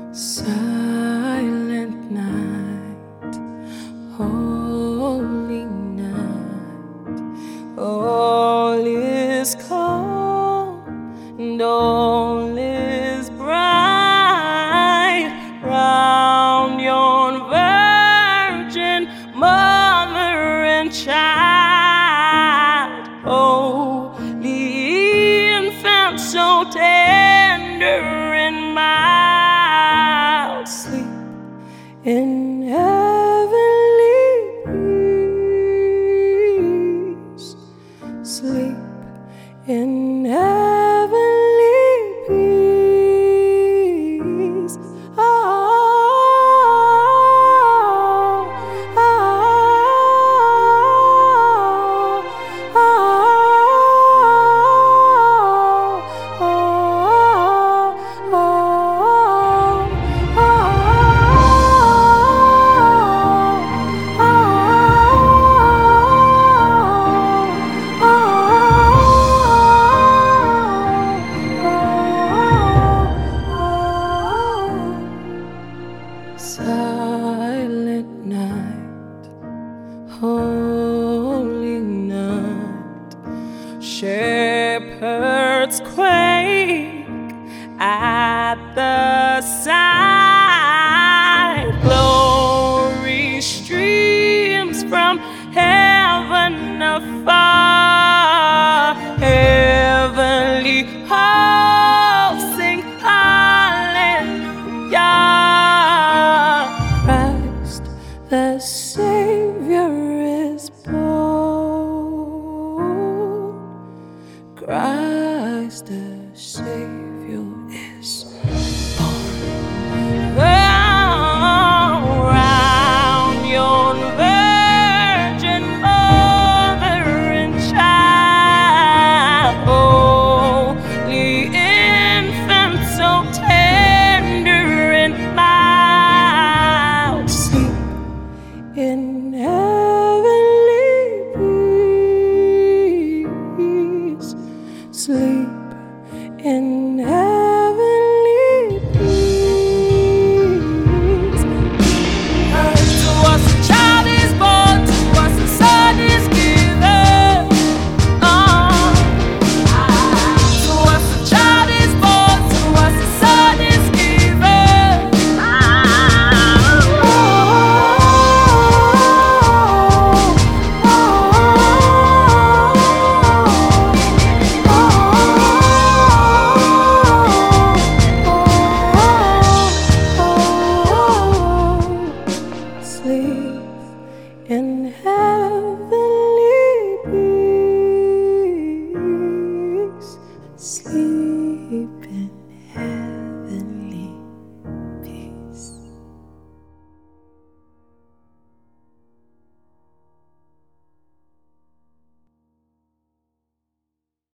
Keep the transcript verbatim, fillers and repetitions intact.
Silent night, holy night, all is calm and all is bright round yon virgin mother and child, holy infant, so tender and mild, sleep in heavenly peace, sleep in heavenly peace. Oh, oh, oh, oh, oh, silent night, holy night, shepherds quake at the sight, glory streams from heaven afar, heavenly hosts sing hallelujah. Christ the Savior is born, Christ the Savior is born. Round yon virgin mother and child, holy infant, so tender and mild, sleep in heavenly peace, sleep in heavenly peace. To us a child is born, to us a son is given. Oh, to us a child is born, to us a son is given. Oh, sleep in heaven.